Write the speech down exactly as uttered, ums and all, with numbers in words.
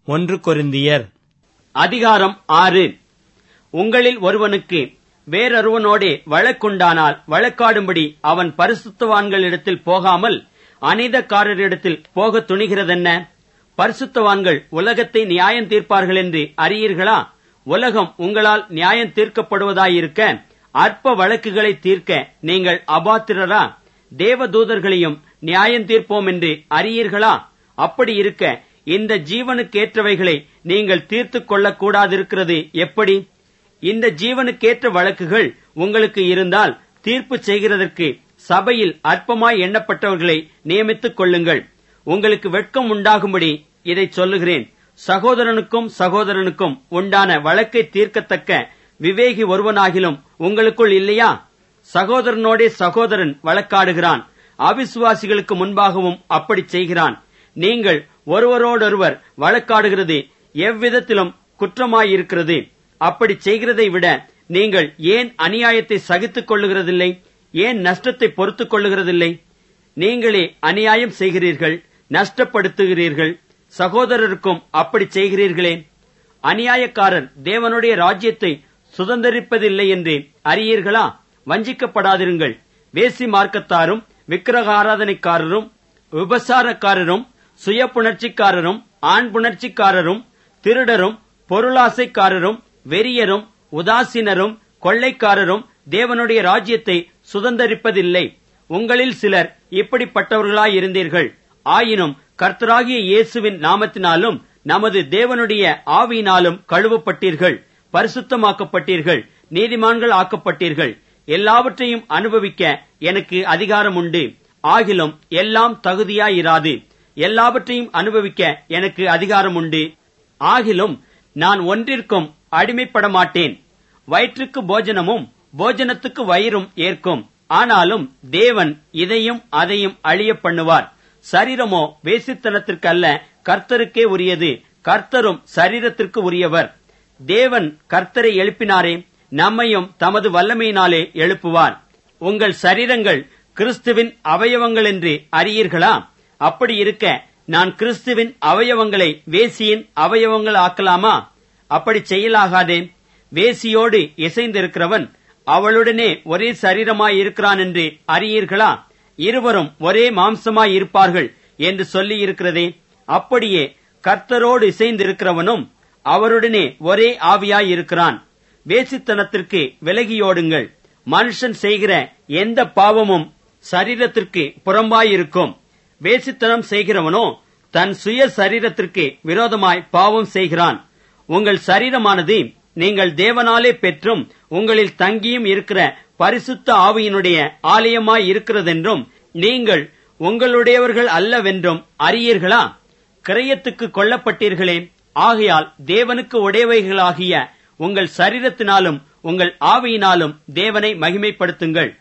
ஒன்று கொரிந்தியர் அதிகாரம் ஆறு. உங்களில் ஒருவனுக்கு வேறொருவனோடே வழக்குண்டானால் வழக்காடும்படி அவன் பரிசுத்தவான்களிடத்தில் போகாமல் அநீதக்காரரிடத்தில் போக துணிகிறதென்ன? பரிசுத்தவான்கள் உலகத்தை நியாயம் தீர்ப்பார்கள் என்று அறியீர்களா? உலகம் உங்களால் நியாயம் தீர்க்கப்படுவதாயிருக்க அற்ப வழக்குகளை தீர்க்க நீங்கள் அபாத்திரரா? தேவதூதர்களையும் நியாயம் தீர்ப்போம் என்று அறியீர்களா? அப்படி இருக்க இந்த ஜீவனுக்கேற்றவைகளை நீங்கள் தீர்த்துக் கொள்ளக் கூடாதிருக்கிறது எப்படி? இந்த ஜீவனுக்கேற்ற வழக்குகள் உங்களுக்கு இருந்தால் தீர்ப்பு செய்கிறதற்கு சபையில் அற்பமாய் எண்ணப்பட்டவர்களை நியமித்துக் கொள்ளுங்கள். உங்களுக்கு வெட்கம் உண்டாகும்படி இதை சொல்லுகிறேன். சகோதரனுக்கும் சகோதரனுக்கும் உண்டான வழக்கை தீர்க்கத்தக்க விவேகி ஒருவனாகிலும் உங்களுக்குள் இல்லையா? சகோதரனோடே சகோதரன் வழக்காடுகிறான். அவிசுவாசிகளுக்கு முன்பாகவும் அப்படி செய்கிறான். நீங்கள் ஒருவரோடொருவர் வழக்காடுகிறது எவ்விதத்திலும் குற்றமாயிருக்கிறது. அப்படி செய்கிறதை விட நீங்கள் ஏன் அநியாயத்தை சகித்துக் கொள்ளுகிறதில்லை? ஏன் நஷ்டத்தை பொறுத்துக் கொள்ளுகிறதில்லை? நீங்களே அநியாயம் செய்கிறீர்கள், நஷ்டப்படுத்துகிறீர்கள். சகோதரருக்கும் அப்படி செய்கிறீர்களே. அநியாயக்காரர் தேவனுடைய ராஜ்யத்தை சுதந்தரிப்பதில்லை என்று அறியீர்களா? வஞ்சிக்கப்படாதிருங்கள். வேசி மார்க்கத்தாரும் விக்கிரகாராதனைக்காரரும் விபசாரக்காரரும் சுய புணர்ச்சிக்காரரும் ஆண் புணர்ச்சிக்காரரும் திருடரும் பொருளாசைக்காரரும் வெறியரும் உதாசீனரும் கொள்ளைக்காரரும் தேவனுடைய ராஜ்யத்தை சுதந்தரிப்பதில்லை. உங்களில் சிலர் இப்படிப்பட்டவர்களாயிருந்தீர்கள். ஆயினும் கர்த்தராகிய இயேசுவின் நாமத்தினாலும் நமது தேவனுடைய ஆவியினாலும் கழுவப்பட்டீர்கள், பரிசுத்தமாக்கப்பட்டீர்கள், நீதிமான்கள் ஆக்கப்பட்டீர்கள். எல்லாவற்றையும் அனுபவிக்க எனக்கு அதிகாரம் உண்டு. ஆகிலும் எல்லாம் தகுதியாயிராது. எல்லாவற்றையும் அனுபவிக்க எனக்கு அதிகாரம் உண்டு. ஆகிலும் நான் ஒன்றிற்கும் அடிமைப்பட மாட்டேன். வயிற்றுக்கு போஜனமும் போஜனத்துக்கு வயிறும் ஏற்கும். ஆனாலும் தேவன் இதையும் அதையும் அழிய பண்ணுவார். சரீரமோ வேசித்தனத்திற்கு அல்ல, கர்த்தருக்கே உரியது. கர்த்தரும் சரீரத்திற்கு உரியவர். தேவன் கர்த்தரை எழுப்பினாரே, நம்மையும் தமது வல்லமையினாலே எழுப்புவார். உங்கள் சரீரங்கள் கிறிஸ்துவின் அவயவங்கள் என்று அறியீர்களா? அப்படி இருக்க நான் கிறிஸ்துவின் அவயவங்களை வேசியின் அவயவங்கள் ஆக்கலாமா? அப்படி செய்யலாகாதே. வேசியோடு இசைந்திருக்கிறவன் அவளுடனே ஒரே சரீரமாய் இருக்கிறான் என்று அறியீர்களா? இருவரும் ஒரே மாம்சமாய் இருப்பார்கள் என்று சொல்லி இருக்கிறதே. அப்படியே கர்த்தரோடு இசைந்திருக்கிறவனும் அவருடனே ஒரே ஆவியாய் இருக்கிறான். வேசித்தனத்திற்கு விலகியோடுங்கள். மனுஷன் செய்கிற எந்த பாவமும் சரீரத்திற்கு புறம்பாயிருக்கும். வேசித்தனம் செய்கிறவனோ தன் சுய சரீரத்திற்கு விரோதமாய் பாவம் செய்கிறான். உங்கள் சரீரமானது நீங்கள் தேவனாலே பெற்றும் உங்களில் தங்கியும் இருக்கிற பரிசுத்த ஆவியினுடைய ஆலயமாய் இருக்கிறதென்றும் நீங்கள் உங்களுடையவர்கள் அல்லவென்றும் அறியீர்களா? கிரயத்துக்கு கொல்லப்பட்டீர்களே. ஆகையால் தேவனுக்கு உடையவைகளாகிய உங்கள் சரீரத்தினாலும் உங்கள் ஆவியினாலும் தேவனை மகிமைப்படுத்துங்கள்.